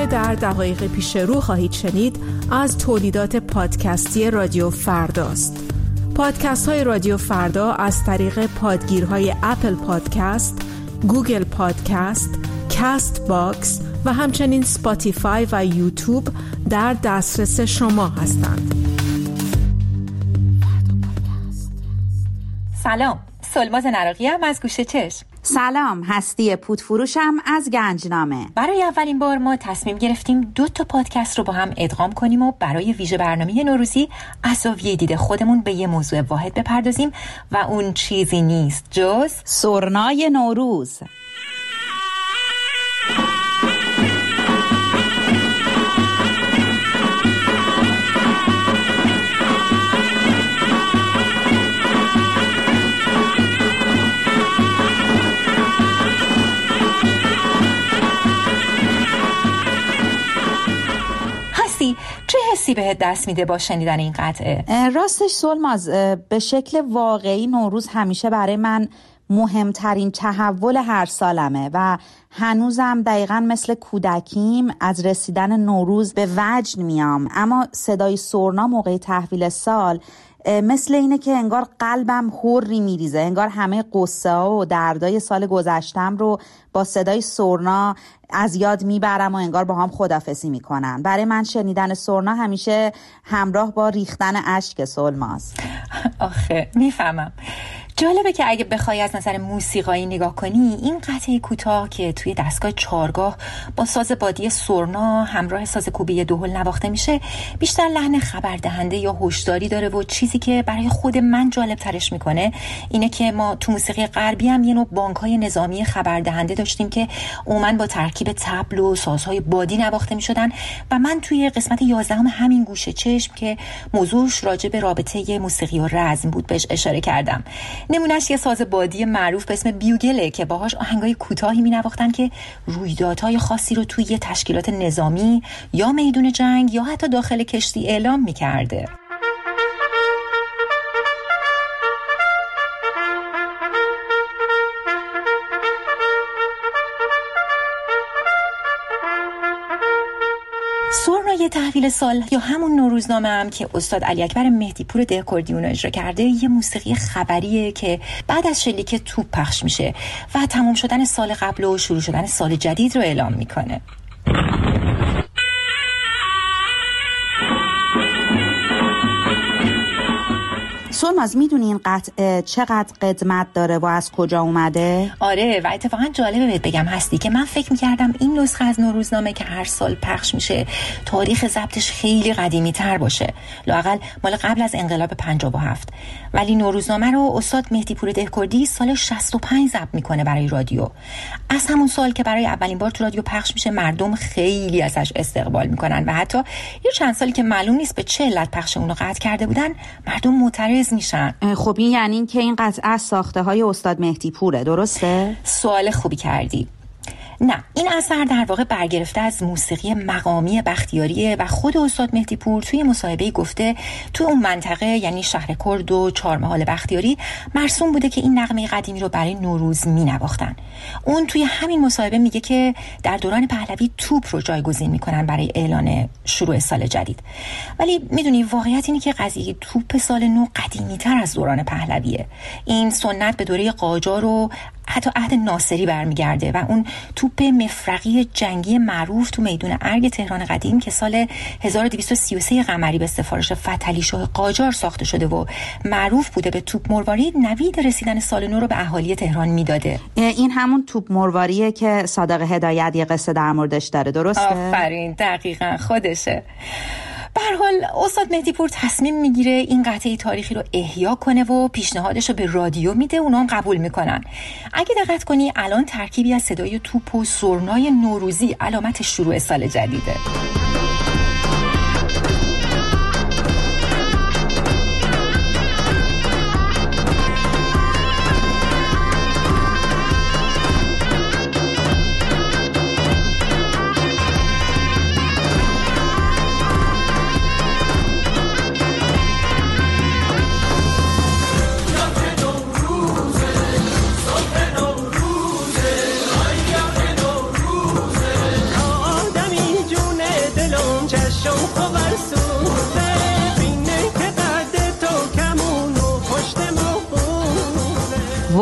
در دقایق پیش رو خواهید شنید از تولیدات پادکستی رادیو فرداست. پادکست های رادیو فردا از طریق پادگیرهای اپل پادکست، گوگل پادکست، کاست باکس و همچنین سپاتیفای و یوتیوب در دسترس شما هستند. سلام، سلماز نراقی‌ام از گوشه چشم. سلام، هستی پودفروشم از گنجنامه. برای اولین بار ما تصمیم گرفتیم 2 پادکست رو با هم ادغام کنیم و برای ویژه برنامه نوروزی از زاویه دید خودمون به یه موضوع واحد بپردازیم و اون چیزی نیست جز سرنای نوروز. چه حسی بهت دست میده با شنیدن این قطعه؟ راستش سلماز، به شکل واقعی نوروز همیشه برای من مهمترین تحول هر سالمه و هنوزم دقیقاً مثل کودکیم از رسیدن نوروز به وجد میام، اما صدای سرنا موقع تحویل سال مثل اینه که انگار قلبم هوری میریزه، انگار همه قصه ها و دردای سال گذشتم رو با صدای سرنا از یاد میبرم و انگار با هم خداحافظی میکنن. برای من شنیدن سرنا همیشه همراه با ریختن اشک سلماز. آخه میفهمم. جالبه که اگه بخوای از نظر موسیقایی نگاه کنی، این قطعه کوتاه که توی دستگاه چارگاه با ساز بادی سرنا همراه ساز کوبی دهل نواخته میشه، بیشتر لحن خبردهنده یا هشداری داره و چیزی که برای خود من جالب ترش میکنه اینه که ما تو موسیقی غربی هم یه نوع بانک‌های نظامی خبردهنده داشتیم که عموماً با ترکیب طبل و سازهای بادی نواخته میشدن و من توی قسمت 11 همین گوشه چشم که موضوعش راجع به رابطه موسیقی و رزم بود بهش اشاره کردم. نمونهش یه ساز بادی معروف به اسم بیوگله که باهاش آهنگای کوتاهی می‌نواختن که رویدادهای خاصی رو توی یه تشکیلات نظامی یا میدون جنگ یا حتی داخل کشتی اعلام می‌کرده. سرنای تحویل سال یا همون نوروزنامه هم که استاد علی اکبر مهدی پور دهکردی اون اجرا کرده، یه موسیقی خبریه که بعد از شلیک توپ پخش میشه و تمام شدن سال قبل و شروع شدن سال جدید رو اعلام میکنه. سلماز، میدونی این قطعه چقدر قدمت داره و از کجا اومده؟ آره، و اتفاقا جالبه بهت بگم هستی که من فکر میکردم این نسخه از نوروزنامه که هر سال پخش میشه تاریخ ضبطش خیلی قدیمی تر باشه، لااقل مال قبل از انقلاب 57. ولی نوروزنامه رو استاد مهدی پور دهکردی سال 65 ضبط میکنه برای رادیو. از همون سال که برای اولین بار تو رادیو پخش میشه مردم خیلی ازش استقبال میکنن و حتی یه چند سالی که معلوم نیست به چه علت پخش اون رو قطع کرده بودن مردم معترض میشن. خب این یعنی این که این قطعه از ساخته های استاد مهدی پوره، درسته؟ سوال خوبی کردی. نه، این اثر در واقع برگرفته از موسیقی مقامی بختیاریه و خود استاد مهدی پور توی مصاحبه‌ای گفته توی اون منطقه یعنی شهر کرد و چهارمحال بختیاری مرسوم بوده که این نغمه قدیمی رو برای نوروز می‌نواختن. اون توی همین مصاحبه میگه که در دوران پهلوی توپ رو جایگزین میکنن برای اعلان شروع سال جدید. ولی میدونی واقعیت اینه که قضیه توپ سال نو قدیمی‌تر از دوران پهلویه. این سنت به دوره قاجار و حتی عهد ناصری برمیگرده و اون توپ مفرقی جنگی معروف تو میدون ارگ تهران قدیم که سال 1233 قمری به سفارش فتحعلی شاه قاجار ساخته شده و معروف بوده به توپ مروارید، نوید رسیدن سال نو رو به اهالی تهران میداده. این همون توپ مرواریه که صادق هدایت یه قصه در موردش داره، درسته؟ آفرین، دقیقاً خودشه. به هر حال استاد مهدی پور تصمیم میگیره این قطعه تاریخی رو احیا کنه و پیشنهادش رو به رادیو میده، اونا هم قبول میکنن. اگه دقت کنی الان ترکیبی از صدای توپ و سرنای نوروزی علامت شروع سال جدیده.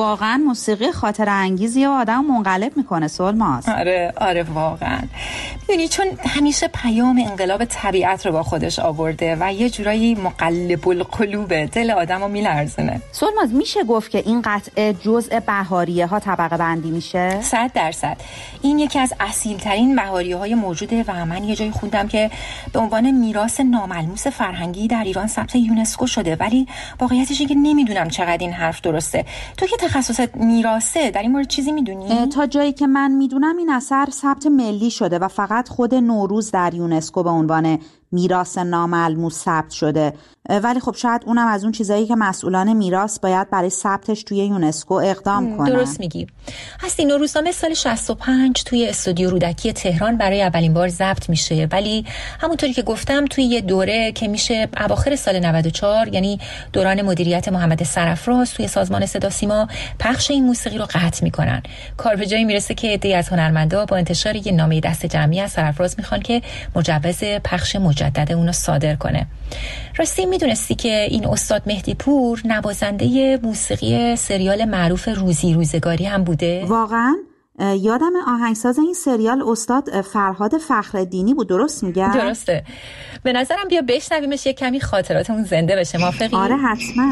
واقعا موسیقی خاطر انگیزی و آدم منقلب میکنه سلماز. آره واقعا. میدونی چون همیشه پیام انقلاب طبیعت رو با خودش آورده و یه جورایی مقلب القلوب، دل آدم رو میلرزونه. سلماز میشه گفت که این قطعه جزء بهاریه ها طبقه بندی میشه؟ 100%. این یکی از اصیل ترین بهاریه های موجوده و من یه جایی خوندم که به عنوان میراث ناملموس فرهنگی در ایران ثبت یونسکو شده، ولی واقعیتش اینه که نمیدونم چقدر این حرف درسته. تو که تخصصت میراثه، در این مورد چیزی میدونی؟ تا جایی که من میدونم این اثر ثبت ملی شده و فقط خود نوروز در یونسکو به عنوان میراث ناملموس ثبت شده، ولی خب شاید اونم از اون چیزایی که مسئولان میراث باید برای ثبتش توی یونسکو اقدام کنن. درست میگی. هستی نوروزنامه سال 65 توی استودیو رودکی تهران برای اولین بار ضبط میشه، ولی همونطوری که گفتم توی یه دوره که میشه اواخر سال 94، یعنی دوران مدیریت محمد سرافراز توی سازمان صدا سیما، پخش این موسیقی رو قطع میکنن. کار به جایی میرسه که عده‌ای از هنرمندا با انتشار یه نامه دست جمعی از سرافراز میخوان که مجوز پخش مجدد اونو صادر کنه. راستی میدونستی که این استاد مهدی پور نوازنده موسیقی سریال معروف روزی روزگاری هم بوده؟ واقعا؟ یادم آهنگساز این سریال استاد فرهاد فخرالدینی بود، درست میگم؟ درسته. به نظرم بیا بشنویمش، یه کمی خاطراتمون زنده بشه. موافقی؟ آره حتما.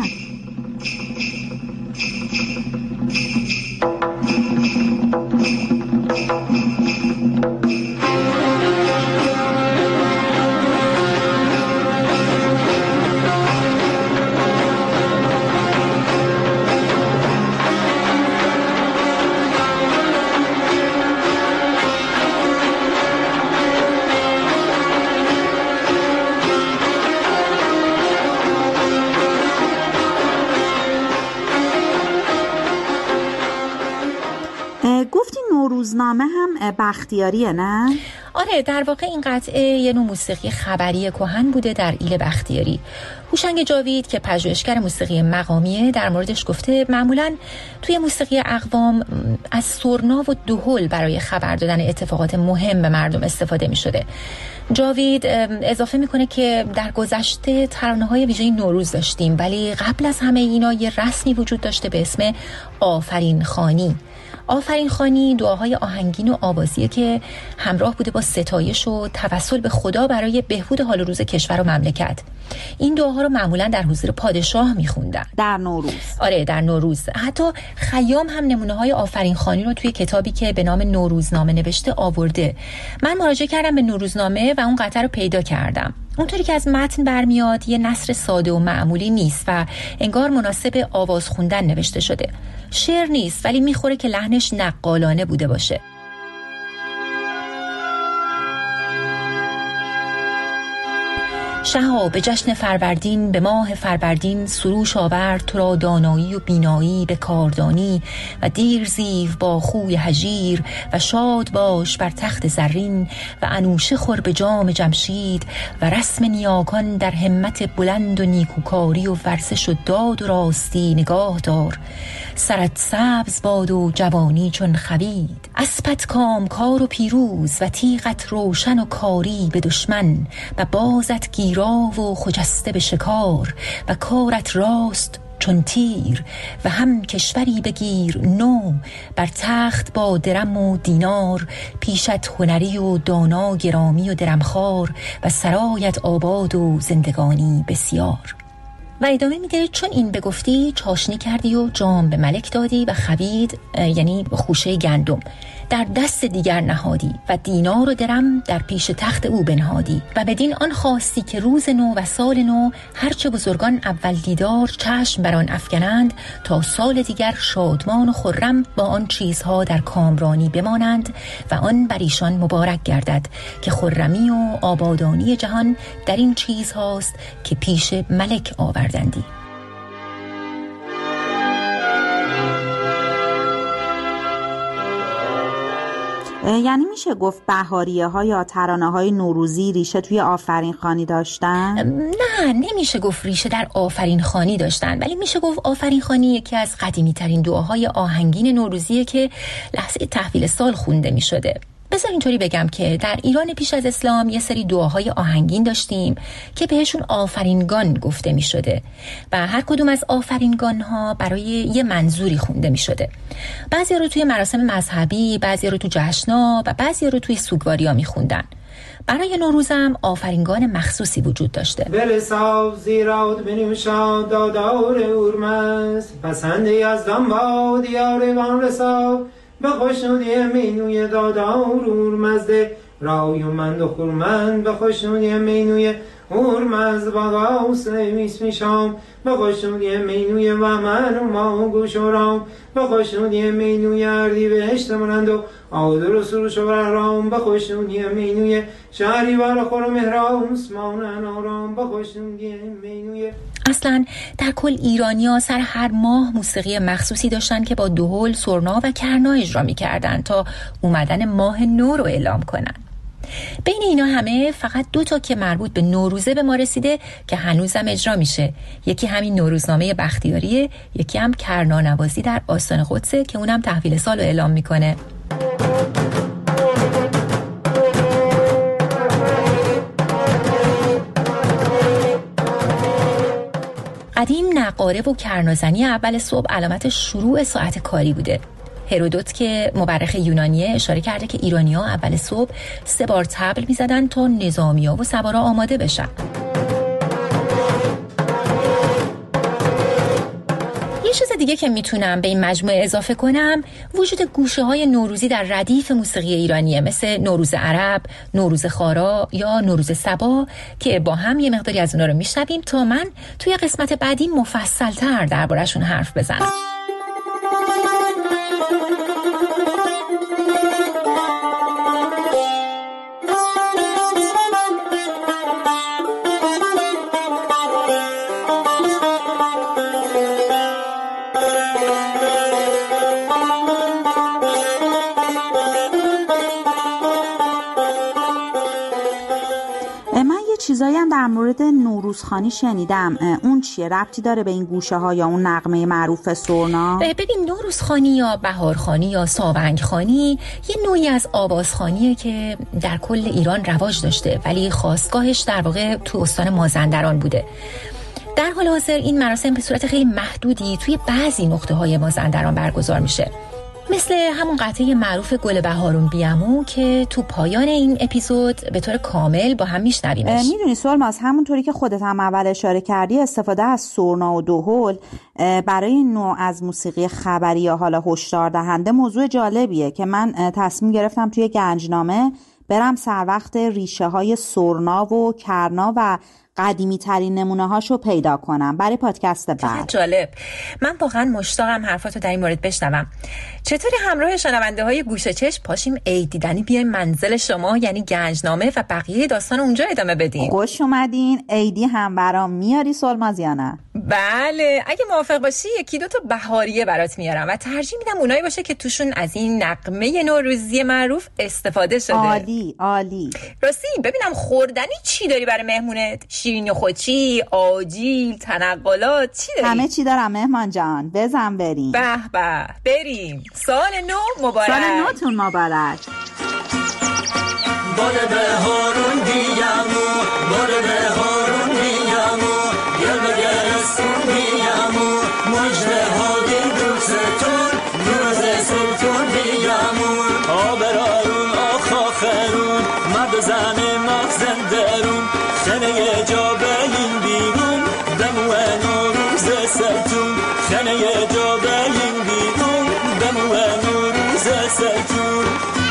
گفتی نوروزنامه هم بختیاریه نه؟ آره، در واقع این قطعه یه نوع موسیقی خبری کهن بوده در ایل بختیاری. هوشنگ جاوید که پژوهشگر موسیقی مقامیه در موردش گفته معمولاً توی موسیقی اقوام از سرنا و دهل برای خبر دادن اتفاقات مهم به مردم استفاده می شده. جاوید اضافه میکنه که در گذشته ترانه‌های ویژه نوروز داشتیم، ولی قبل از همه اینا یه رسمی وجود داشته به اسم آفرین خوانی. آفرین خوانی دعاهای آهنگین و آوازیه که همراه بوده با ستایش و توسل به خدا برای بهبود حال و روز کشور و مملکت. این دعاها رو معمولا در حضور پادشاه میخوندن در نوروز. آره در نوروز. حتی خیام هم نمونه های آفرین خوانی رو توی کتابی که به نام نوروزنامه نوشته آورده. من مراجعه کردم به نوروزنامه و اون قطعه رو پیدا کردم. اونطوری که از متن برمیاد یه نثر ساده و معمولی نیست و انگار مناسب آواز خوندن نوشته شده. شعر نیست، ولی میخوره که لحنش نقالانه بوده باشه. شها به جشن فروردین، به ماه فروردین سروش آورد تو را دانایی و بینایی به کاردانی و دیر زیو با خوی هژیر و شاد باش بر تخت زرین و انوشه خور به جام جمشید و رسم نیاکان در همت بلند و نیکوکاری و ورزش و داد و راستی نگاه دار. سرت سبز باد و جوانی چون خوید، اسپت کامکار و پیروز و تیغت روشن و کاری به دشمن و بازت گیرا و خجسته به شکار و کارت راست چون تیر و هم کشوری بگیر نو بر تخت با درم و دینار، پیشت هنری و دانا گرامی و درمخوار و سرایت آباد و زندگانی بسیار. و ادامه میده چون این بگفتی چاشنی کردی و جام به ملک دادی و خوید، یعنی خوشه گندم، در دست دیگر نهادی و دینار و درم در پیش تخت او بنهادی و بدین آن خواستی که روز نو و سال نو هرچه بزرگان اول دیدار چشم بر آن افکنند تا سال دیگر شادمان و خرم با آن چیزها در کامرانی بمانند و آن بر ایشان مبارک گردد که خرمی و آبادانی جهان در این چیزهاست که پیش ملک آوردندی. یعنی میشه گفت بهاریه ها یا ترانه های نوروزی ریشه توی آفرین خوانی داشتن؟ نه، نمیشه گفت ریشه در آفرین خوانی داشتن، ولی میشه گفت آفرین خوانی یکی از قدیمی ترین دعاهای آهنگین نوروزیه که لحظه تحویل سال خونده میشده. بذار اینطوری بگم که در ایران پیش از اسلام یه سری دعاهای آهنگین داشتیم که بهشون آفرینگان گفته می شده و هر کدوم از آفرینگان ها برای یه منظوری خونده می شده. بعضی رو توی مراسم مذهبی، بعضی رو تو جشنا و بعضی رو توی سوگواری ها می خوندن. برای نوروزم آفرینگان مخصوصی وجود داشته. بلساو زیراد بنیمشاد دادار اورمز پسند یزدان با دیار وان رساو به خوشنودی مینوی دادار اورمزده رایومند و خورمند به خوشنودی مینوی اورمز با غاوس نویس میشام به خوشنودی مینوی و من و ما گوش و رام به خوشنودی مینوی اردی بهشت منند و آدر و سروش و برهرام به خوشنودی مینوی شهری بر خور و مهرام سمانن آرام به خوشنودی مینوی. اصلا در کل ایرانی‌ها سر هر ماه موسیقی مخصوصی داشتن که با دهل، سرنا و کرنا اجرا می‌کردن تا اومدن ماه نو رو اعلام کنن. بین اینا همه فقط 2 تا که مربوط به نوروزه به ما رسیده که هنوزم اجرا میشه. یکی همین نوروزنامه بختیاریه، یکی هم کرنانوازی در آستان قدسه که اونم تحویل سال رو اعلام میکنه. قدیم نقاره و کرنازنی اول صبح علامت شروع ساعت کاری بوده. هرودوت که مورخ یونانیه اشاره کرده که ایرانی‌ها اول صبح 3 بار طبل می‌زدن تا نظامی‌ها و سوارا آماده بشن. یه چیز دیگه که میتونم به این مجموعه اضافه کنم وجود گوشه‌های نوروزی در ردیف موسیقی ایرانیه، مثل نوروز عرب، نوروز خارا یا نوروز سبا که با هم یه مقداری از اونا رو میشنویم تا من توی قسمت بعدی مفصل‌تر درباره‌شون حرف بزنم. چیزایی هم در مورد نوروزخوانی شنیدم. اون چیه؟ ربطی داره به این گوشه ها یا اون نغمه معروف سرنا؟ ببین، نوروزخوانی یا بهارخوانی یا ساونگخوانی یه نوعی از آوازخوانیه که در کل ایران رواج داشته، ولی خاستگاهش در واقع تو استان مازندران بوده. در حال حاضر این مراسم به صورت خیلی محدودی توی بعضی نقطه‌های مازندران برگزار میشه، مثل همون قطعه معروف گل بهارون بیامو که تو پایان این اپیزود به طور کامل با هم میشنویمش. میدونی سلماز، همونطوری که خودت هم اول اشاره کردی، استفاده از سرنا و دهل برای این نوع از موسیقی خبری یا حالا هشدار دهنده موضوع جالبیه که من تصمیم گرفتم توی گنجنامه برم سر وقت ریشه های سرنا و کرنا و قدیمی ترین نمونه هاشو پیدا کنم برای پادکست بعد. جالب. من واقعا مشتاقم حرفاتو در این مورد بشنوم. چطوری همراه شنونده های گوشه چشم پاشیم عید دیدنی بیایم منزل شما، یعنی گنجنامه، و بقیه داستان اونجا ادامه بدیم؟ خوش اومدین. عیدی هم برام میاری سلماز یا نه؟ بله، اگه موافق باشی 1-2 تا بهاریه برات میارم و ترجیح میدم اونایی باشه که توشون از این نغمه نوروزی معروف استفاده شده. عالی عالی. راستی ببینم خوردنی چی داری برای مهمونت؟ شیرینی خوچی، آجیل، تنقلات، چی داری؟ همه چی دارم مهمان جان، بزن بریم. به به، بریم. سال نو مبارک. سال نوتون مبارک. باره بهارون دیگمو، باره بهارون دیگمو، گل به گلستون دیگمو، مجده ها دین دوستون، روز سلطون دیگمو. آبرارون آخاخرون، مرد زن مغزن درون، خنه جا بین بیرون، دمو نوروز سلطون، خنه جا بین بیرون، دمو نوروز سلطون.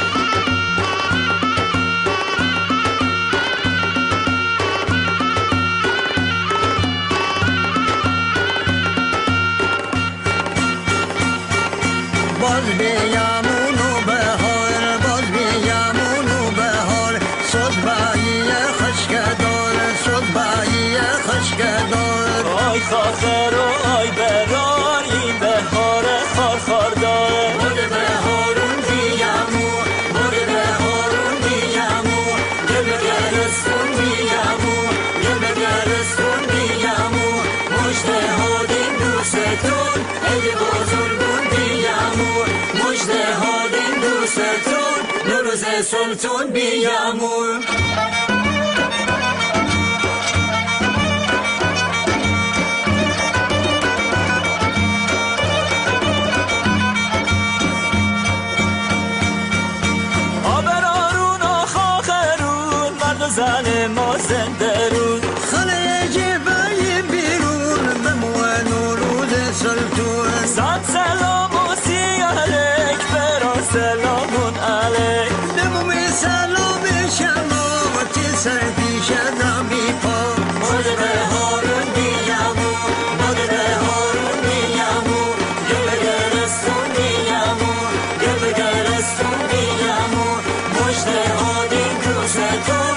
باز بیامون و بهار، باز بیامون و بهار، صد بایی خشکدار، صد بایی خشکدار. آی خاخر و آی برار، این بهار خارخاردار. باره بهارون بیامو، باره بهارون بیامو، گل به گلستون بیامو، گل به گلستون بیامو، مجده ها دین دوستتون، عید بزرگون بیامو، مجده ها دین دوستتون، نوروز سلطون بیامون زن ما زنده رود خلیج بای بیرون به موان و رود سلطون زن سلام و سیالک برا سلامون علیک نمومی سلام شماتی سر پیش نامی پا مورد به هارون بیامون مورد به هارون بیامون گل گرستون بیامون گل گرستون بیامون مجده هادین دوستون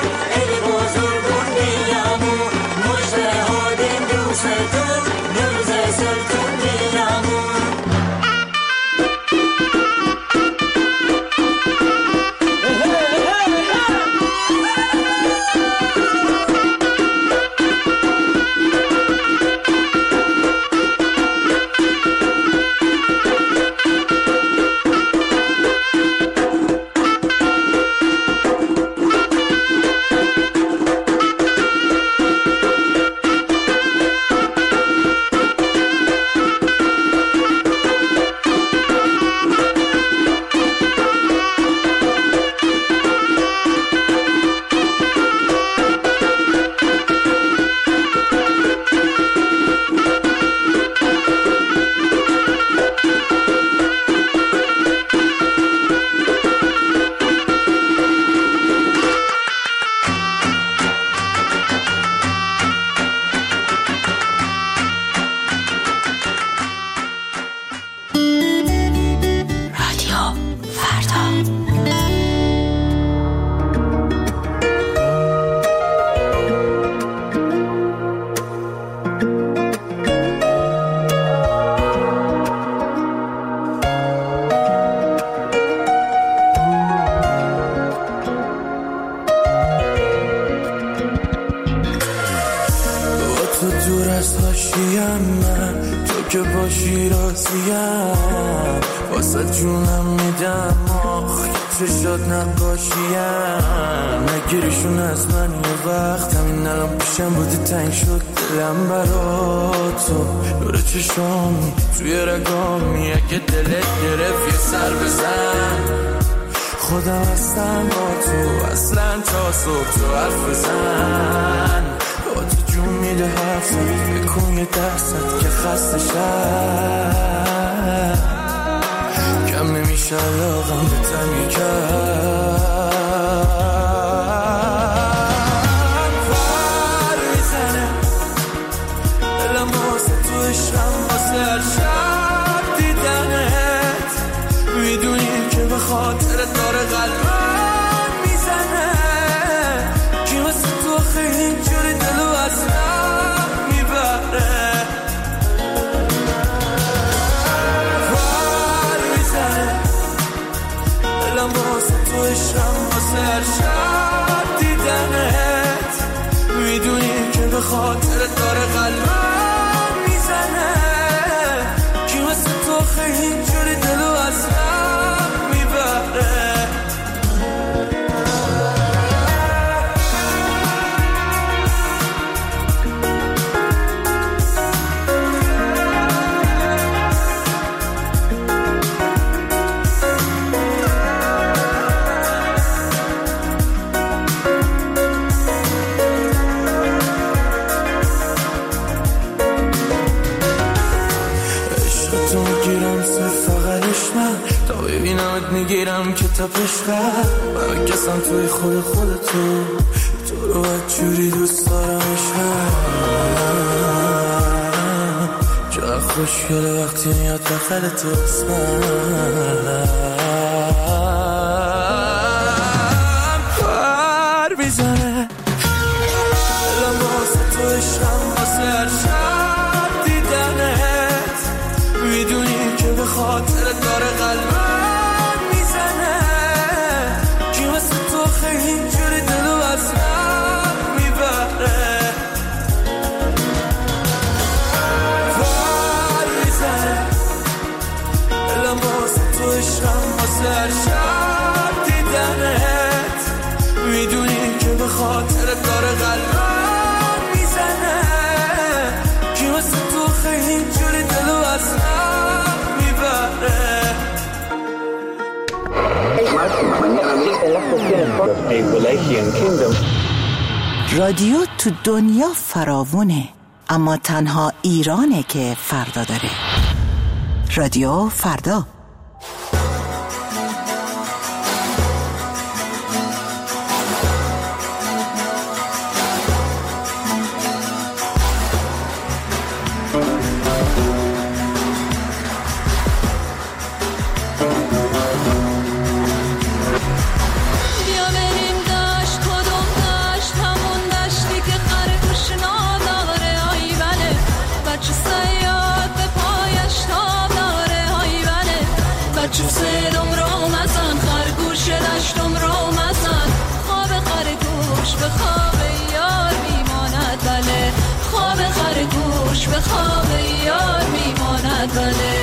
که باشی راضیم واسه جونم میدم چه شاد نباشیم نگیریشون از من یه وقت همین الان پیشم بودی تنگ شد دلم برا تو نور چشامی توی رگامی اگه دلت گرفت یه سر بزن خودم هستم با تو اصلا تا صبح تو حرف بزن با تو جون میده حرف بکن یه درصد که خسته شد کم نمیشه علاقم به تنگی کرد پر میزنه دلم واسه تو عشقم واسه هر شب دیدنت میدونی که به خاطر داره قلبم میزنه کی واسه تو خیلی اینجوری دلو اصلا میبره دلم واسه تو عشقم واسه هر شب دیدنت میدونی که به خاطر داره قلبم میزنه کی واسه تو خیلی اینجوری دلو اصلا میبره تا ببینمت میگیرم که تا پشقر من کسم توی خودتو تو رو جوری دوست دارم عشقم چقدر خوشگله وقتی میاد بخل تو اسمم پر میزنه دلم واسه تو عشقم واسه هر شب دیدنت میدونی که به خاطر داره قلبم میزنه کی واسه تو خیلی اینجوری دلو اصلا میبره پر میزنه دلم واسه تو عشقم واسه خاطر داره قلبم میزنه کی مثل تو خیلی اینجوری دلو از هم میبره. رادیو تو دنیا فراوونه، اما تنها ایرانه که فردا داره. رادیو فردا. به خواب یار میماند بله.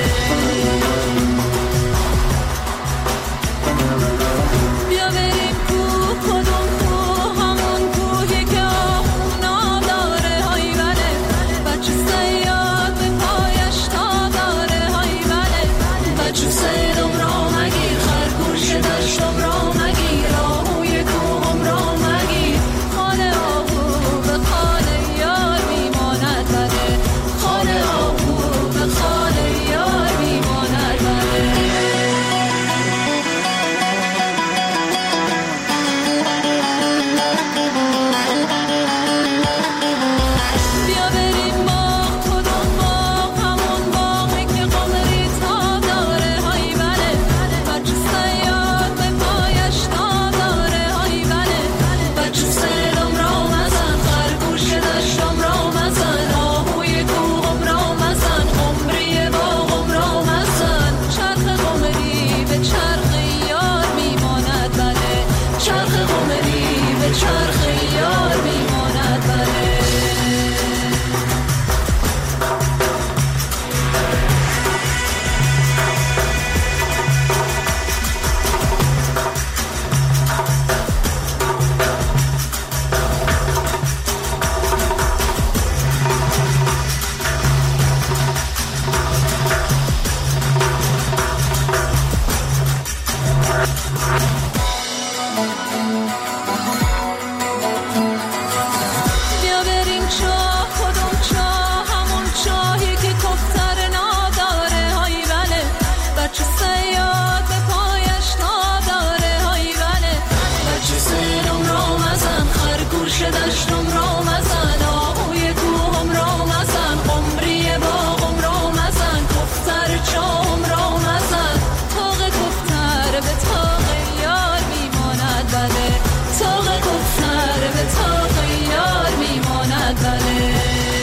بیا بریم کوه، کدوم کوه؟ همون کوهی که آهونا داره های بله. بچه صیاد به پایش تا داره های بله. بچه صیدم را مگیر، خرگوش دشتم را مگیر، آهوی کوهم را مگیر. خانه آهو به خانه یار میماند بله. خانه آهو به خانه یار میماند بله. بیا بریم باغ، کدوم باغ؟ همون باغی که قمری تا داره های بله. بچه صیاد به پایش تا داره های بله. بچه صیدم را مزن، خرگوش دشتم را مزن، آهوی کوهم را مزن، قمری باغم را مزن. چرخ قمری به چرخ یار میماند بله. چرخ قمری به چرخ یار میماند بله. بیا بریم چاه، کدوم چاه؟ همون چاهی که کفتر نداره های بله. بچه صیاد به پایش تا داره های بله. بچه صیدم را مزن، خرگوش دشتم را مزن، آهوی کوهم را مزن، قمری باغم را مزن، کفتر چاهم را مزن. تاق کفتر به تاق یار میماند بله. تاق کفتر به تاق یار میماند بله.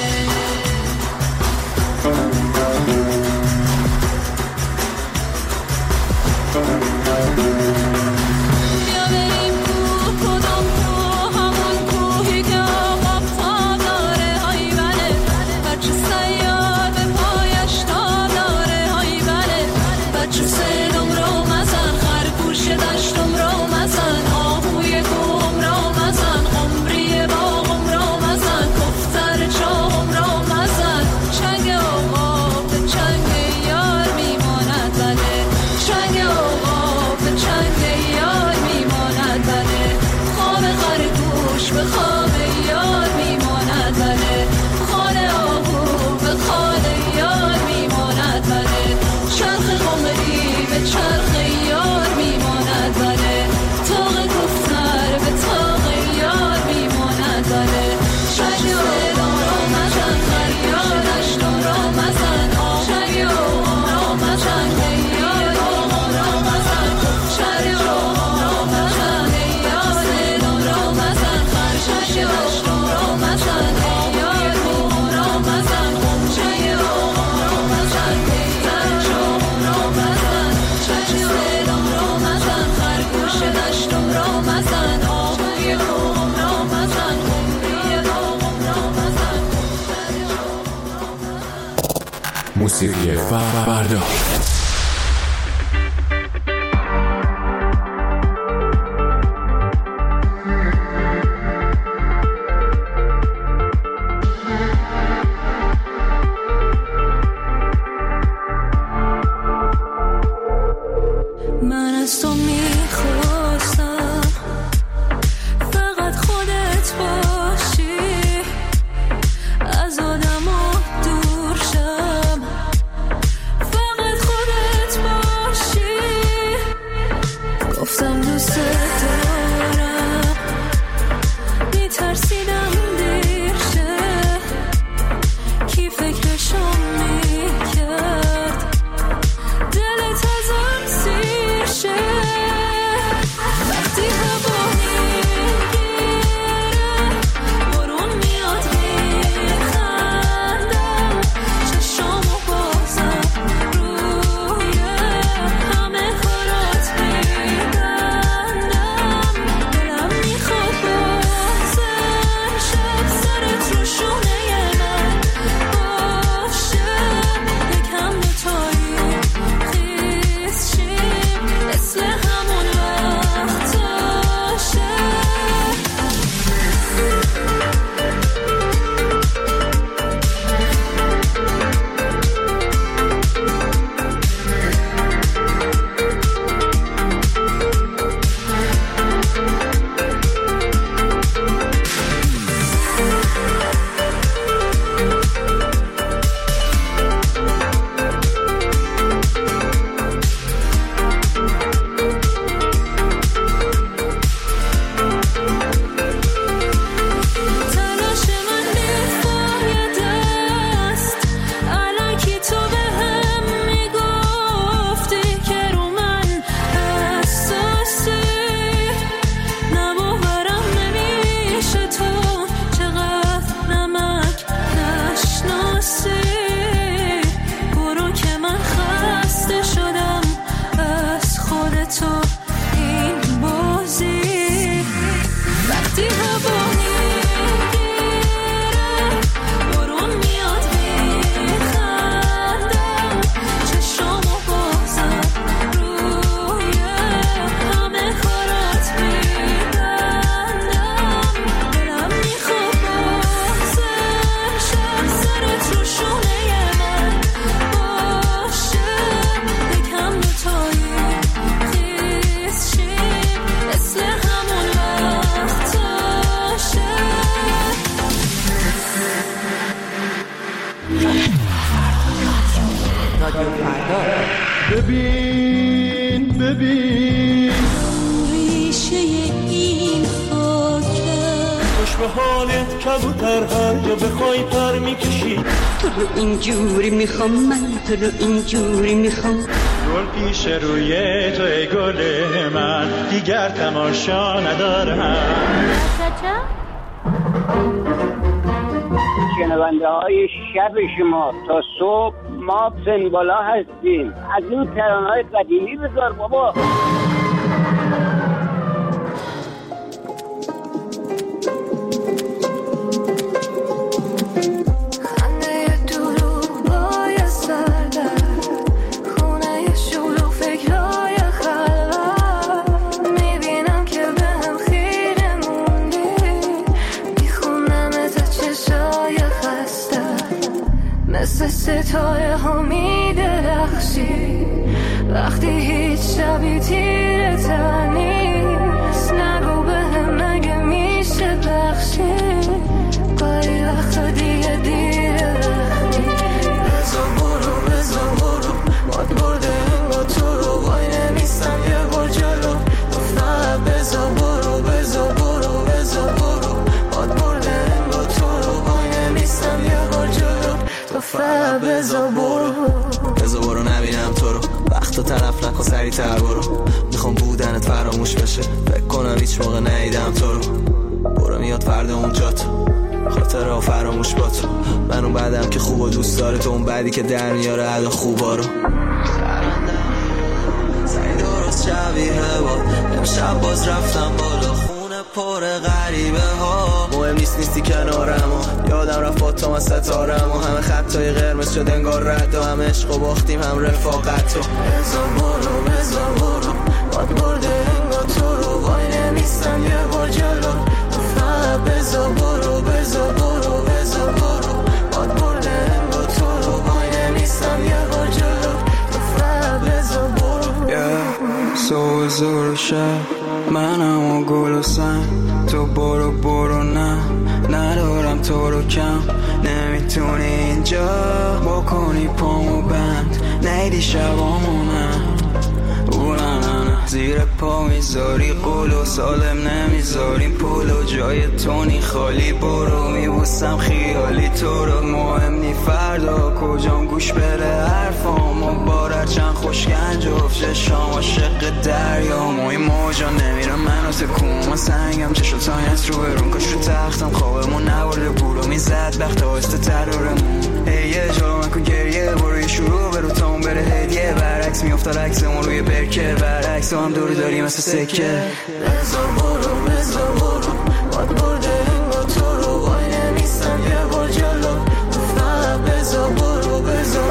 بیا بریم کوه، کدوم کوه؟ همون کوهی که آب تا داره های بله. بچه صیاد به پایش تا داره های بله. بچه صیدم را مزن، خرگوش دشتم را مزن، آهوی کوهم را مزن، قمری باغم را مزن، کفتر چاهم را مزن. چنگ آقا به چنگ یار میماند بله. چنگ آقا به چنگ یار میماند بله. خواب خرگوش به خواب یار میماند بله. خانه آهو به خانه یار میماند بله. چرخ قمری به چرخ یار میماند بله. تاق کفتر به تاق یار میماند بله. چنگ آقا را مزن، خریار دشتم را مزن، چنگ آقا را مزن، یار آقا را مزن، چنگ آقا را مزن، یار صیدم را مزن، خرگوش دشتم را مزن، یار کوهم را مزن، چنگ آقا را مزن، کفتر چاهم را مزن، چنگ صیدم را مزن، خرگوش دشتم را مزن، آهوی کوهم را مزن، قمری باغم را مزن. موسیقی فردا. دوست دارم میترسیدم دیر شه کی فکرشو میکرد دلت ازم سیر شه وقتی هوا میگیره بارون میاد میخندم چشامو بازم روی همه کارات میبندم دلم میخواد بازم شب سرت رو شونه من باشه یکم دوتایی خیز شیم مثل همون وقتاشه تلاش من بیفایده است الکی تو بهم میگفتی که رو من حساسی نباورم نمیشه تو چقدر نمک نشناسی برو که من خسته شدم از خودتو این بازی وقتی هوا میگیره بارون میاد میخندم چشامو بازم روی همه کارات میبندم دلم میخواد بازم شب سرت رو شونه من باشه یکم دوتایی خیز شیم مثل همون وقتاشه ببین ریشه این خاکه خوش به حالت کبوتر هر جا بخوای پر میکشی تو رو اینجوری میخوام من تو رو اینجوری میخوام گل پیش روی تو ای گل من دیگر تماشا ندارم شنونده های شب شما تا صبح ما سنبالا هستیم از این ترانه‌های قدیمی بذار بابا خنده دروغ بای سردر خونه شلوغ فکرهای خلوت میبینم که بهم خیره موندی میخونم از چشای خسته مثل ستاره ها میدرخشی وقتی هیچ شبی تیره تر نیست نگو بهم نگه میشه بخشی گاهی وقتا دیگه دیره وقتی بزا برو ماد برده انگا تو رو وای نمیستم یه بار جلو تو فقط بزا برو ماد برده انگا تو رو وای نمیستم یه بار جلو تو فقط بزا برو نبینم تو رو وقتا طرف نکن سریع تر برو میخوام بودنت فراموش بشه فکر کنم هیچ موقع ندیدم تو رو برو میاد فردا اونجا تو خاطر ها فراموش با تو من اون بعدم که خوب و دوست داره تو اون بعدی که در میاره ادا خوبا رو سعی درست شبیه با امشب باز رفتم بالا خونه پر غریبه ها مهم نیستی کنارم و یادم رفت با تو من ستارم و همه خطای قرمز شد انگار رد و هم عشق و باختیم هم رفاقت و بزا برو باد برده انگا تو رو وای نمیستم یه بار جلو تو فقط بزا برو باد برده انگا تو رو وای نمیستم یه بار جلو تو فقط بزا برو سوزور شب منم و گل و سنگ تو برو نه ندارم تو رو کم نمیتونی اینجا بکنی پامو بند نیدی شبامونم نه زیر پا میذاری قول و سالم نمیذاریم پول و جای تونی خالی برو میبوسم خیالی تو رو مهم نی فردا کجام گوش بره حرفام و بارر چند خوشگنج افشه شام عاشق دریام و این موجا نمیرم منو تکون سنگم چشو تایت رو برون کش رو تختم خوابمون نبرده بورو میزد بخت آسته ترارمون یه جا من کن گریه برو یه شروع برو تاون بره هدیه برعکس میافتاد عکسمون روی برکه برعکس هم دور داری مثل سکه بزا برو باد برده انگا تو رو وای نمیستم یه بار جلو گفتم بزا برو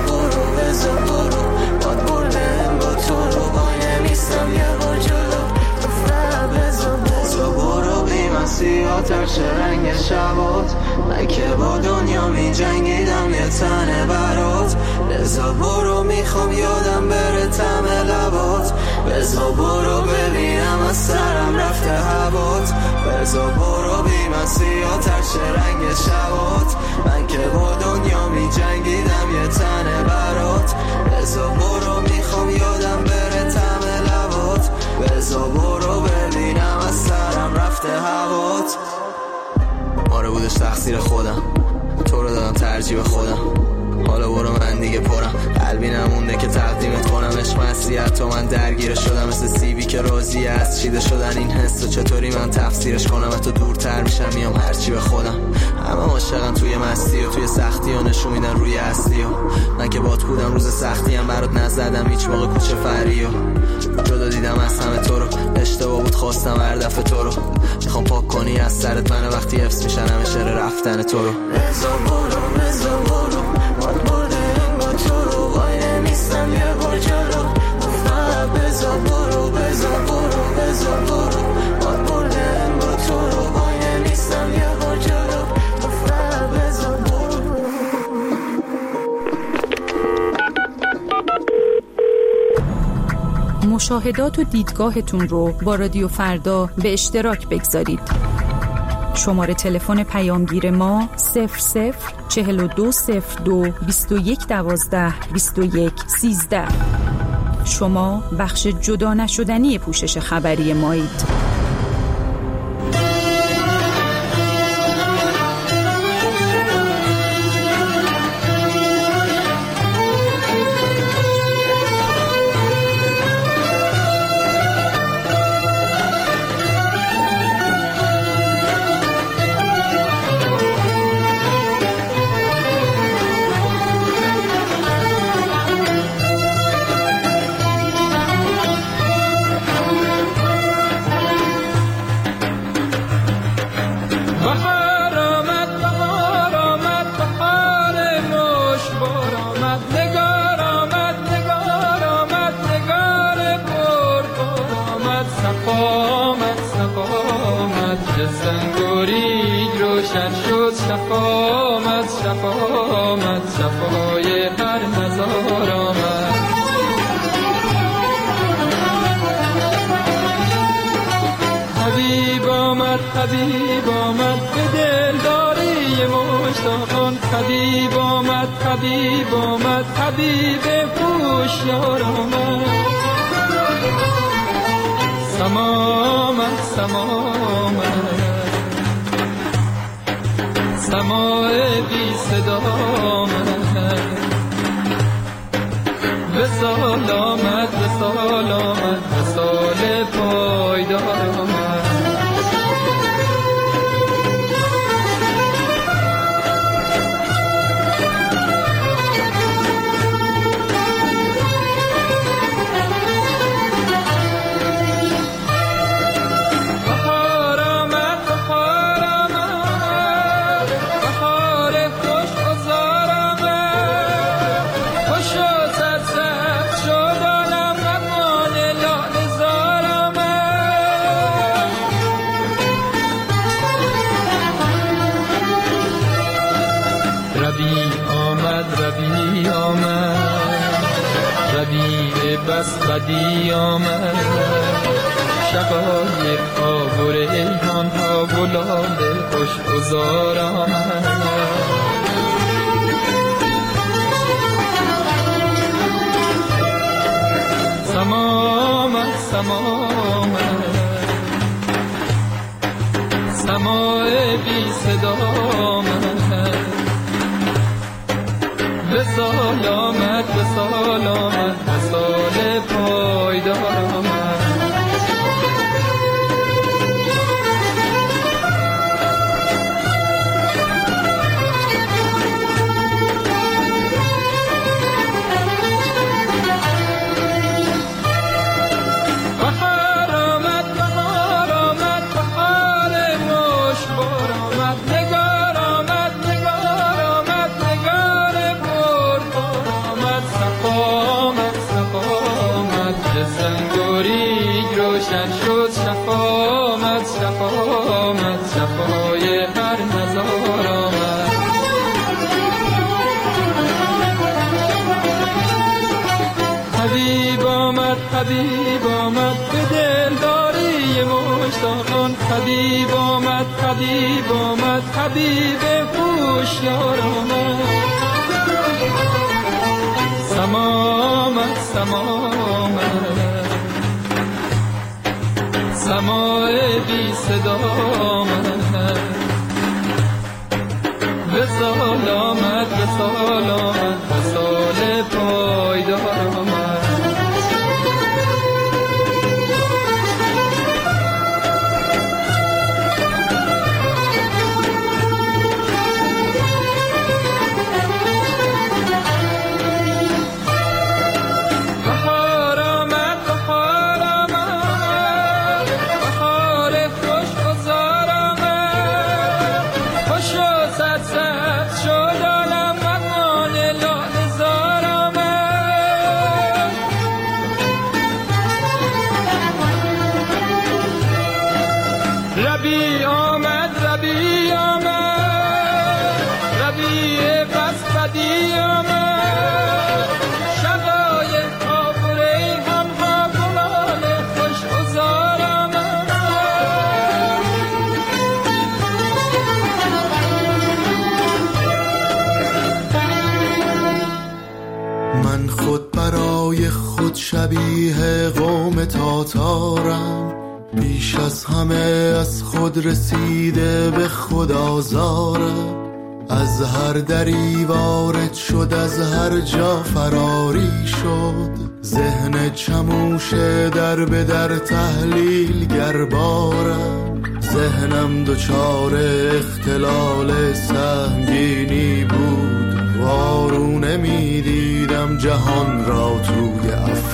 باد برده انگا تو رو وای نمیستم یه بار جلو گفتم بزا برو بی مسیحا ترچه رنگ شبات من که با دنیا می جنگیدم یه تنه برات بزا برو میخوام یادم بره طعم لبات بزا برو ببینم از سرم رفته هوات بزا برو بی مسیحا ترچه رنگ شبات من که با دنیا می جنگیدم یه تنه برات بزا برو میخوام یادم بره طعم لبات بزا برو ببینم از سرم رفته هوات آره بودش تقصیر خودم تو رو دادم ترجیح به خودم حالا برو من دیگه پرم قلبی نمونده که تقدیمت کنم عشق مسیحت تو من درگیر شدم مثل سیبی که راضی از چیده شدن این حس و چطوری من تفسیرش کنم تو دورتر میشم میام هرچی به خودم همه عاشقم توی مستی و توی سختی و نشون میدن روی اصلی و من که بات بودم روز سختی هم برات نزدم هیچ موقع کوچه فری و جدا دیدم از همه تو رو اشتباه بود خواستم هر دفعه تو رو میخوام پاک کنی از سرت من وقتی حفظ میشن همه شعر رفتن تو رو بزا برو باد برده انگا تو رو وای نمیستم یه بار جلو گفتم بزا برو باد برده انگا تو رو وای نمیستم یه بار جلو گفتم بزا برو. مشاهدات و دیدگاهتون رو با رادیو فردا به اشتراک بگذارید. شماره تلفن پیامگیر ما 004202 2112 2113. شما بخش جدا نشدنی پوشش خبری مایید. شفای هر نظار آمد حبیب آمد به دلداری مشتاقان حبیب آمد حبیب هوشیار آمد سماع بی صدا آمد به سال آمد به سال پایدار آمد بس بدی آمد شقایق ها و ریحان ها و لاله خوشگذار آمد سماع بی صدا به سلامت به سلامت به سال پایدار شفای هر نظار آمد حبیب آمد حبیب آمد به دلداری مشتاقان حبیب آمد حبیب آمد حبیب هوشیار آمد سمامد سمامد سماع بی صدا به سلامت به سلامت به سال پایدار آمد شبیه قوم تاتارم بیش از همه از خود رسیده به خود آزارم از هر دری وارد شد از هر جا فراری شد ذهن چموش در به در تحلیل گربارم ذهنم دچار اختلال سهمگینی بود وارونه می دیدم جهان را توی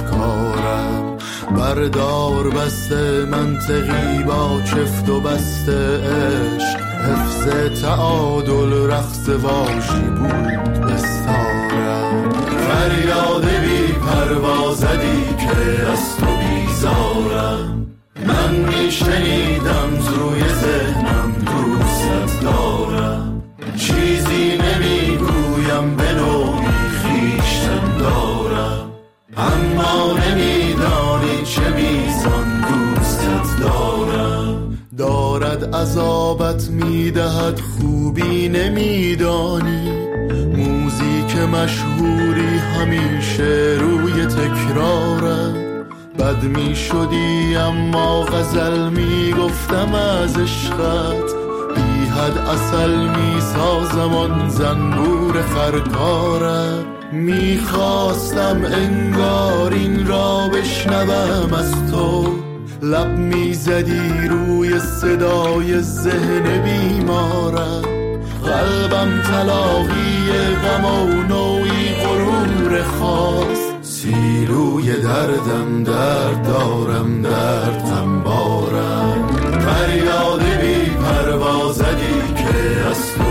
افکارم بردار بسته منطقی با چفت و بسته عشق حفظ تعادل رقص واشی بود بستارم فریاد بی پروازدی که از تو بیزارم من میشنیدم روی ذهنم دوست دارم چیزی نمیگویم به نوعی خویشتن دارم اما نمیدانی چه میزان دوستت دارم دارد عذابت میدهد خوبی نمیدانی موزیک مشهوری همیشه روی تکرارم بد می شدی اما غزل می گفتم از عشقت بی حد عسل می سازم آن زنبور خرکارم می خواستم انگار این را بشنوم از تو لب می زدی روی صدای ذهن بیمارم قلبم تلاقی غم و نوعی غرور خاص سیلوی دردم درد دارم درد غمبارم فریاد بی پروازدی که از تو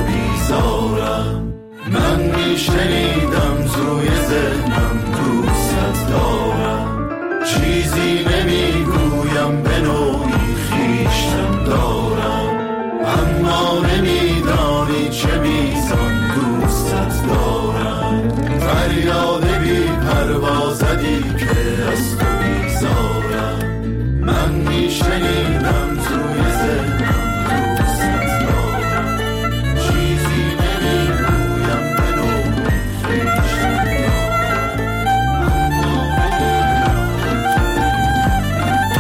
بیزارم من میشنیدم روی ذهنم دوست دارم چیزی نمیگویم به نوعی خویشتن دارم اما نمیدانی چه میزان دوستت دارم فریاد بی پروازدی که از تو بیزارم من میشنیدم روی ذهنم دوستت دارم چیزی نمیگویم به نوعی خویشتن دارم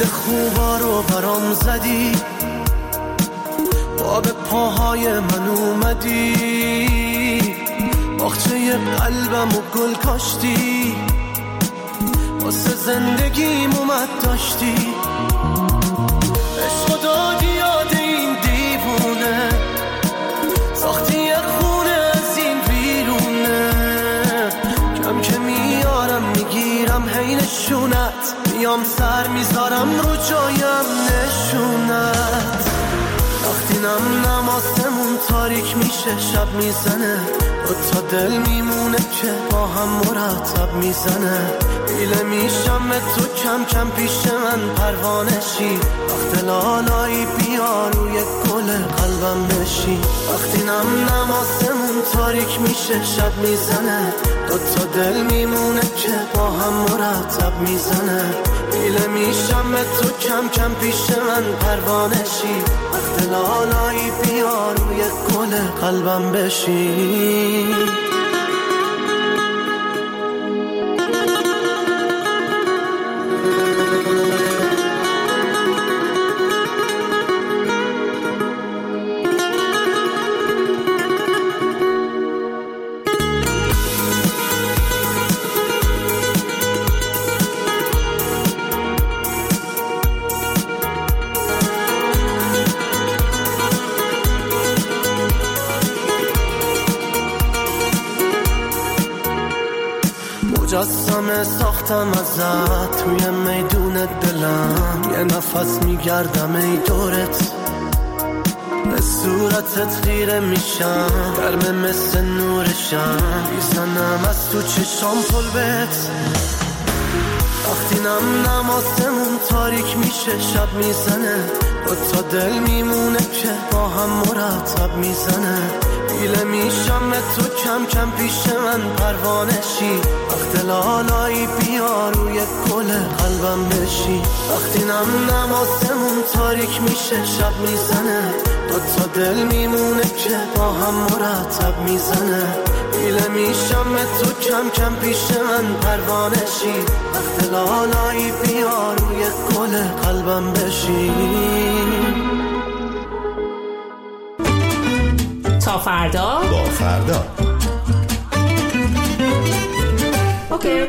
خوبا رو برام زدی، با به پاهای من اومدی، باغچه قلبم و گل کاشتی، واسه زندگیم اومد داشتی، عشق دادی یاد این دیوونه، ساختی یه خونه از این ویرونه، کم که میارم میگیرم حینشونت، میام سر میذارم رو جایم نشونت، وقتی نم آسمون تاریک میشه شب میزنه، دو تا دل میمونه که با هم مرتب میزنه، بیله میشم تو کم کم پیش من پروانشی، وقت لالایی بیا روی گل قلبم بشی، وقتی نم آسمون تاریک میشه شب میزنه، دو تا دل میمونه که با هم مرتب میزنه، بیله میشم تو کم کم پیش من پروانشی، وقت لالایی بیا روی گل قلبم بشی. مجسمه ساختم ازت توی میدون دلم، یه نفس میگردم ای دورت، به صورتت خیره میشم، گرمه مثل نورشم، میزنم از تو چشام پلبت، وقتی نم آسمون تاریک میشه شب میزنه، دو تا دل میمونه که با هم مرتب میزنه، بیله میشم تو کم کم پیش من پروانشی، وقت لالایی بیا روی گل قلبم بشی، وقتی نم آسمون تاریک میشه شب میزنه، دو تا دل میمونه که با هم مرتب میزنه، بیله میشم تو کم کم پیش من پروانشی، وقت لالایی بیا روی گل قلبم بشی. تا فردا با فردا. اوکی.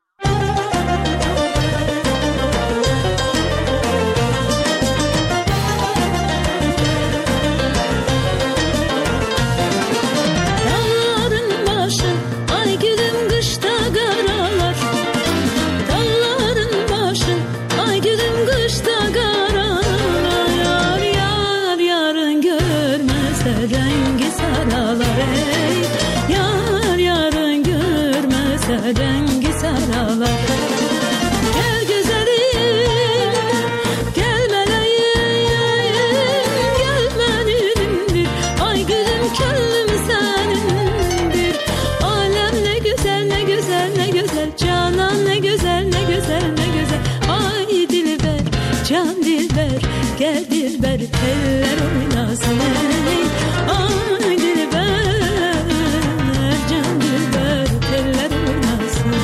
Rengi saralar, gel güzelim, gel meleğim, gel benimdir, ay gülüm könlüm senindir, alem ne güzel ne güzel ne güzel, canan ne güzel ne güzel ne güzel, ay dilber, can dilber, gel dilber, eller oynasın, ay dilber, can dilber, eller oynasın.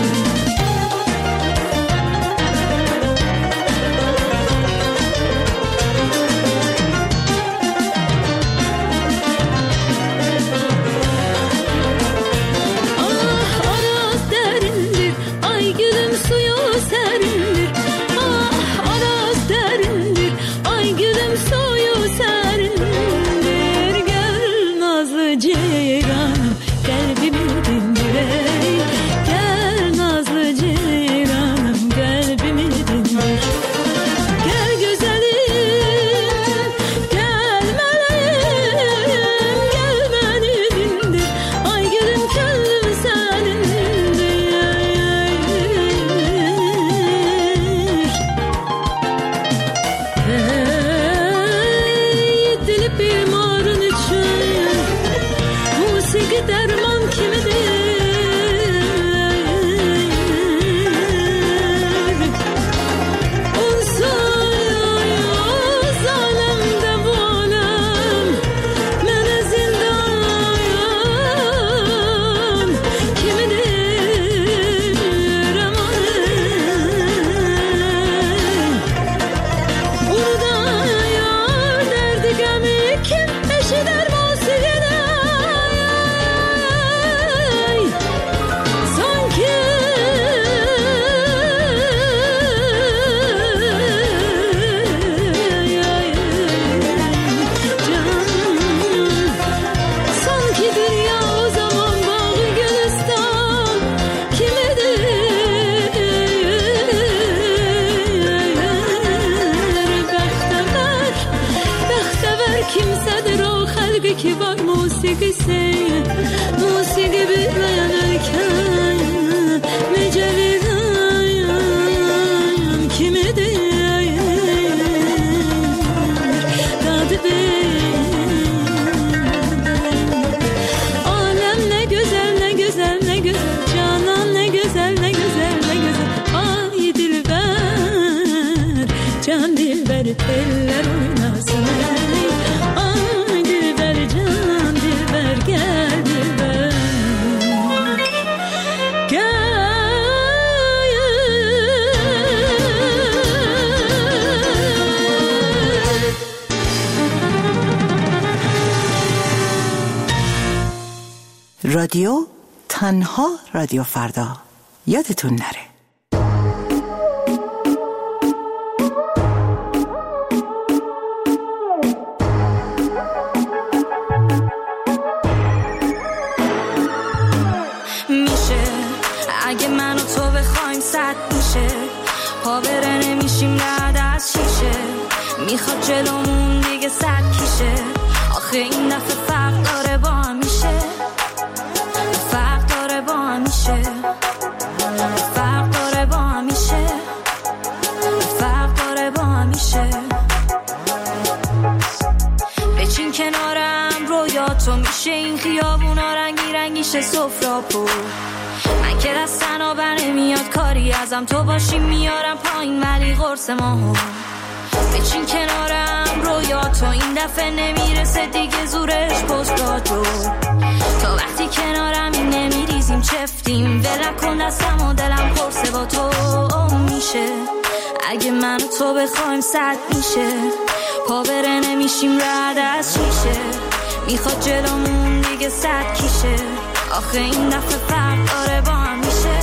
Ah araz derindir, ay gülüm suyu serindir, ah araz derindir, ay gülüm suyu serindir, gel پله روی نازمنی آی دلبر جان دلبر گرد دلبر رادیو تنها رادیو فردا، یادتون نره. میشه اگه من و تو بخوایم صد میشه، پا بره نمیشیم رد از شیشه، میخواد جلومون دیگه صد کیشه، آخه این دفعه فرق داره با هم میشه، فرق داره با هم میشه، فرق داره با هم میشه، فرق داره با هم میشه. بچین کنارم رویاتو میشه این خیابونا رنگی رنگیشه سفرا پر، من که دستن آبر نمیاد کاری ازم، تو باشی میارم پایین ولی قرص ماهو. بچین کنارم رویاتو این دفعه نمیرسه دیگه زورش پست رادو، تا وقتی کنارم این نمیریزیم چفتیم، ولم کن دستم و دلم پرسه با تو میشه، اگه من و تو بخوایم صد میشه، پا بره نمیشیم رد از شیشه، میخواد جلومون دیگه صد کیشه، آخه این دفعه فرق داره با هم میشه،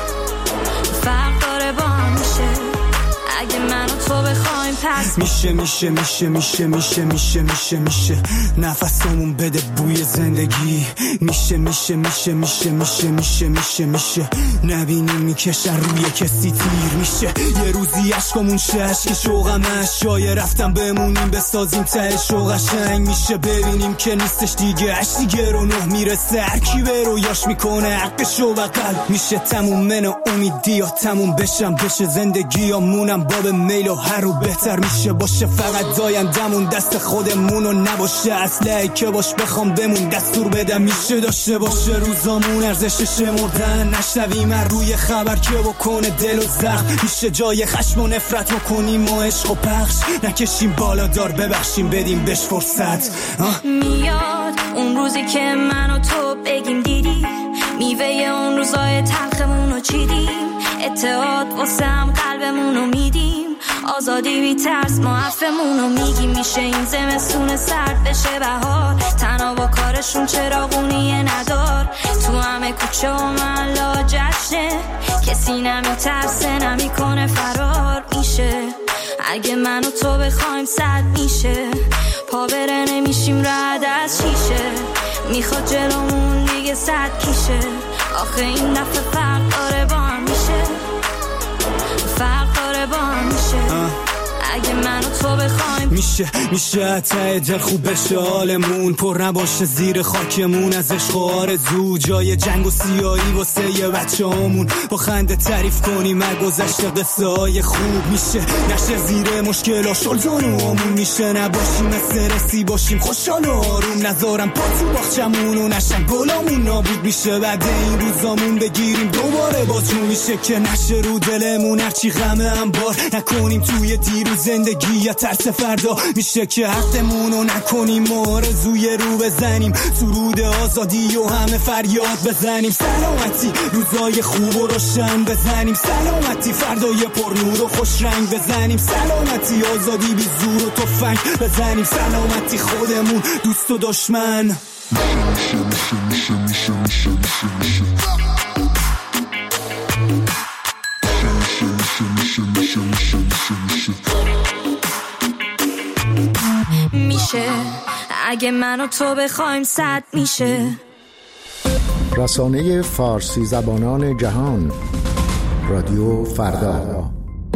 فرق داره با هم میشه، اگه من و تو بخوایم پس میشه میشه میشه میشه میشه میشه میشه میشه نفسمون بده بوی زندگی، میشه میشه میشه میشه میشه میشه میشه میشه نبینیم میکشن روی کسی تیر، میشه یه روزی عشقمون شه عشق شوقمش، جای رفتم بمونیم بسازیم ته شوق قشنگ، میشه ببینیم که نیستش دیگه عشق دیگه رو نه میرسه، هر کی به رویاش میکنه حقشو بغل، میشه تموم من و امیدی یا تموم بشه زندگی یا مونم باب میل و هر رو بهتر میشه باشه، فقط دایندمون دست خودمون و نباشه، اصله که باش بخوام بمون دستور بدم، میشه داشته باشه روزامون ارزشش مردن، نشنویم روی خبر که بکنه دل و زخم، میشه جای خشم و نفرت بکنیم و عشق و پخش نکشیم بالا دار ببخشیم بدیم بهش فرصت. میاد اون روزی که من و تو بگیم دیدی میوه اون روزای تلخمون رو چیدیم، اتحاد واسه هم قلبمون رو میدیم، آزادی بی ترس ما حرفمون رو میگیم، میشه این زمستون سرد بشه بهار، تنها با کارشون چراغونی ندار، تو همه کوچه و محلا جشنه، کسی نمیترسه نمیکنه فرار، میشه اگه من و تو بخوایم صد میشه، پا بره نمیشیم رد از شیشه، میخواد جلومون دیگه صد کیشه، آخه این دفعه فرق داره با هم میشه، فرق داره با هم میشه، اگه من و تو بخوایم میشه ته دل خوب بشه حالمون، پر نباشه زیر خاکمون از عشق و آرزو، جای جنگ و سیاهی واسه یه بچه همون، با خنده تعریف کنیم از گذشته قصه های خوب، میشه نشه زیر مشکل ها شلزان و همون، میشه نباشیم مثل رسی باشیم خوشحال و آروم، نذارم پا تو باخچمون و نشن گلامون نابود، میشه بعد این روزامون بگیریم دوباره بازجون، میشه که نشه رو دلمون هرچی غمه هم بار نکنیم توی دیروز زندگی یا ترس فردا، میشه که حقمون رو نکنیم آرزوی رو بزنیم، سرود آزادی و همه فریاد بزنیم، سلامتی روزای خوب و روشن بزنیم، سلامتی فردای پر نور و خوش رنگ بزنیم، سلامتی آزادی بی زور و تفنگ بزنیم، سلامتی خودمون دوست و دشمن. میشه اگه من و تو بخوایم صد میشه. رسانه فارسی زبانان جهان، رادیو فردا.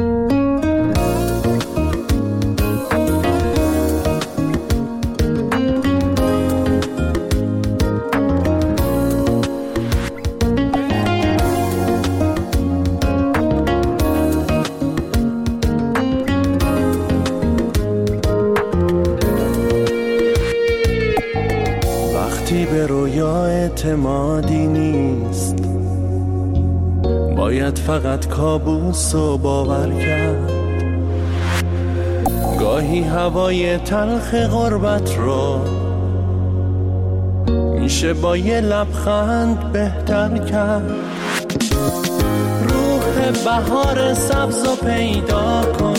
به رویا اعتمادی نیست، باید فقط کابوس رو باور کرد. گاهی هوای تلخ غربت رو میشه با یه لبخند بهتر کرد. روح بهار سبزو پیدا کن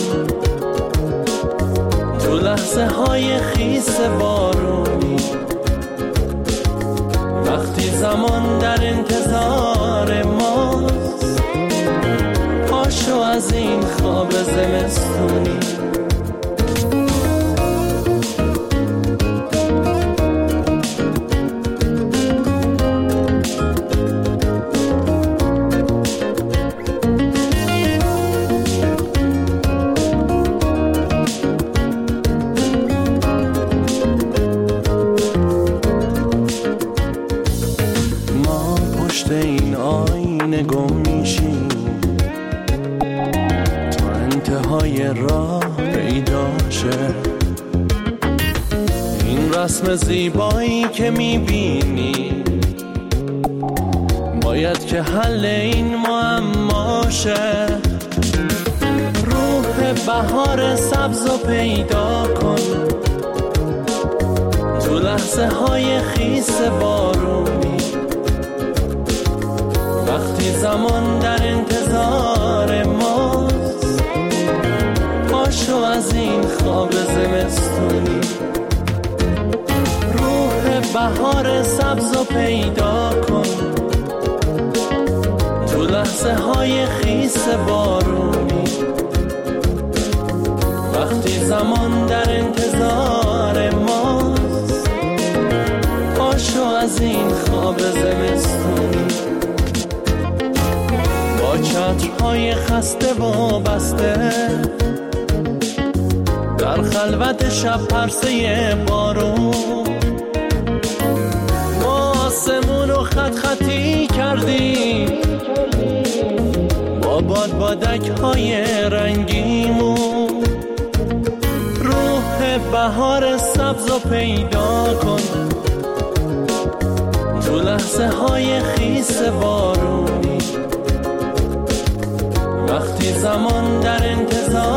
تو لحظه های خیس بارونی، وقتی زمان در انتظار ماست. پاشو از این خواب زمستونی. این آینه گم میشیم تا انتهای راه پیدا شه. این رسم زیبایی که میبینی باید که حل این معما شه. روح بهار سبزو پیدا کن تو لحظه های خیس بارونی، وقتی زمان در انتظار ماست. پاشو از این خواب زمستونی. روح بهار سبزو پیدا کن تو لحظه های خیس بارونی، وقتی زمان در انتظار ماست. پاشو از این خواب زمستونی. با چترهای خسته و بسته در خلوت شب پرسه بارون، ما آسمون رو خط خطی کردیم با بادک های رنگیمون. روح بهار سبزو پیدا کن تو لحظه های خیس بارونی، وقتی زمان در انتظار